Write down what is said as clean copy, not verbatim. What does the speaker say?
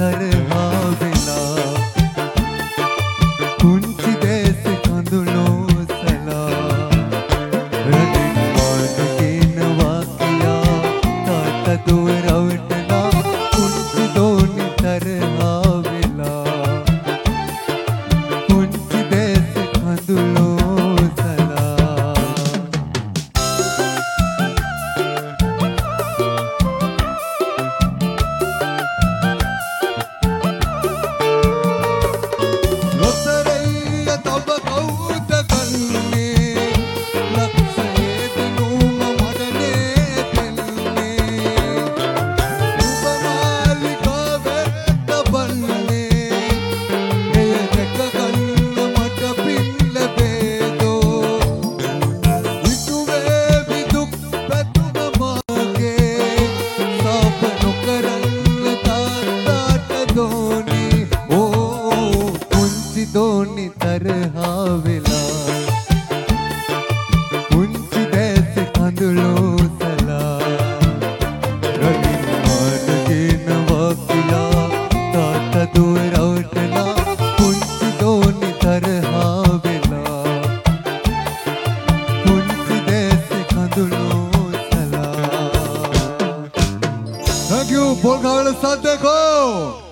තරහා වෙලා කුංචි දේශ කඳුළු සලා රනින් මානකිනවා කියා තාත්තා දුව රවටලා කුංචි දෝනි තරහා වෙලා කුංචි දේශ කඳුළු දෝනි තරහා වෙලා කුංචි දේශ කඳුළු සලා රනින් මානකිනවා කියා තාත්තා දුව රවටලා කුංචි දෝනි තරහා වෙලා කුංචි දේශ කඳුළු සලා. Thank you, Polka Saddeko.